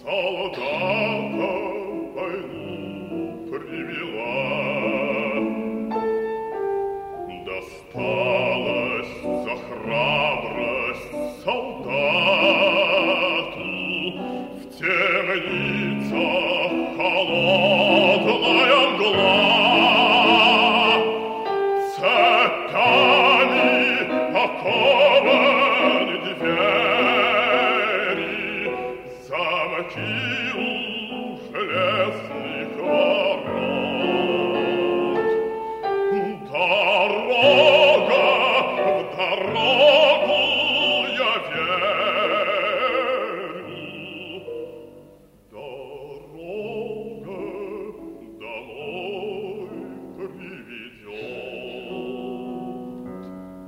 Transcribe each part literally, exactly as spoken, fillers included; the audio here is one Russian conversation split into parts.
солдата войну привела. Досталось за храбрость солдату в темницах холодная мгла. Цепями окованы двери, замки у железных ворот. Дорога в дорогу я верю, дорога домой приведет.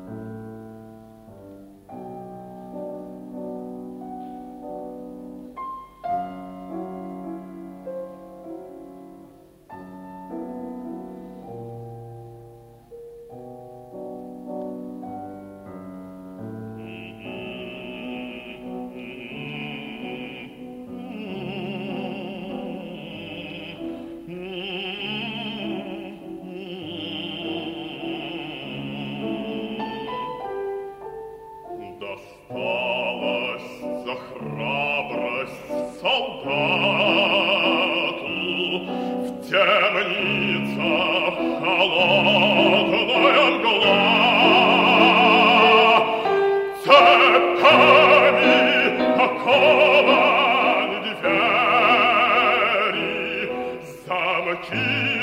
Досталось за храбрость солдату в темницах холодная мгла. Цепями окованы двери, замки